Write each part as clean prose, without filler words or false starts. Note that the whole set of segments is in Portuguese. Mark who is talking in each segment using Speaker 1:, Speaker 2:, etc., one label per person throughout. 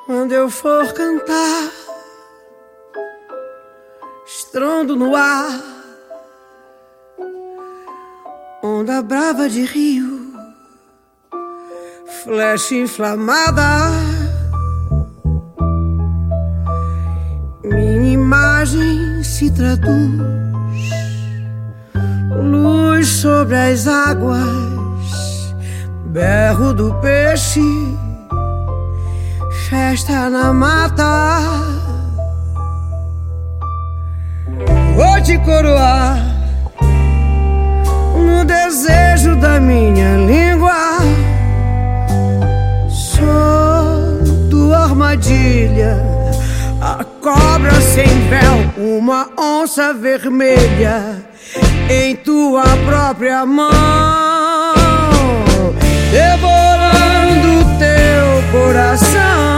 Speaker 1: Quando eu for cantar, estrondo no ar, onda brava de rio, flecha inflamada. Minha imagem se traduz, luz sobre as águas, berro do peixe, festa na mata. Vou te coroar no desejo da minha língua. Sou tua armadilha, a cobra sem véu, uma onça vermelha em tua própria mão, devorando teu coração.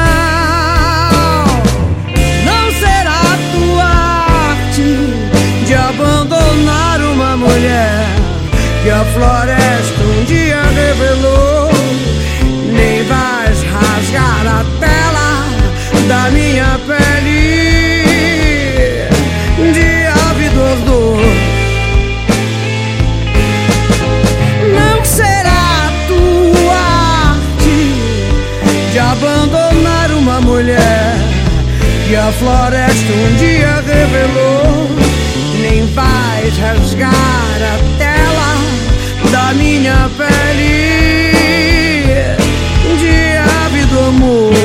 Speaker 1: Não será tua arte de abandonar uma mulher que a floresta um dia revelou, nem vais rasgar a tela da minha pele de ávido ardor. Não será tua arte de abandonar uma mulher que a floresta um dia revelou, nem vais rasgar a tela da minha pele de ávido amor.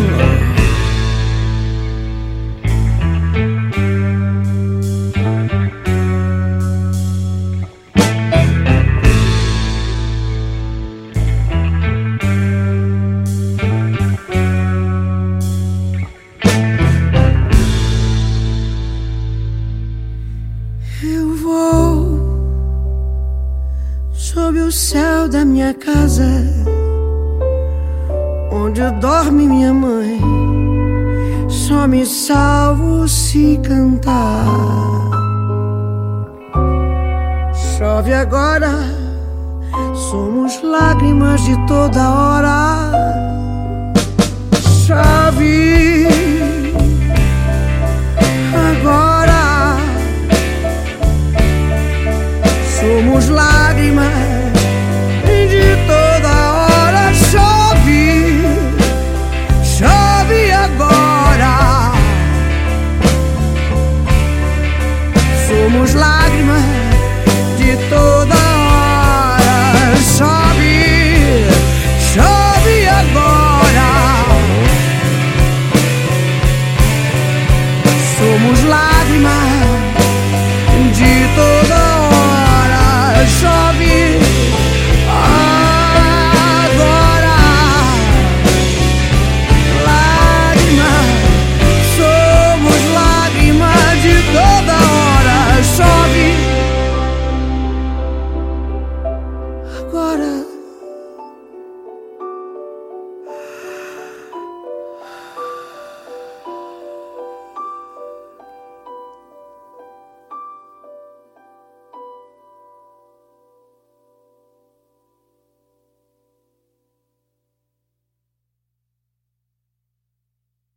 Speaker 1: Eu vou sob o céu da minha casa, onde dorme minha mãe. Só me salvo se cantar. Chove agora, somos lágrimas de toda hora.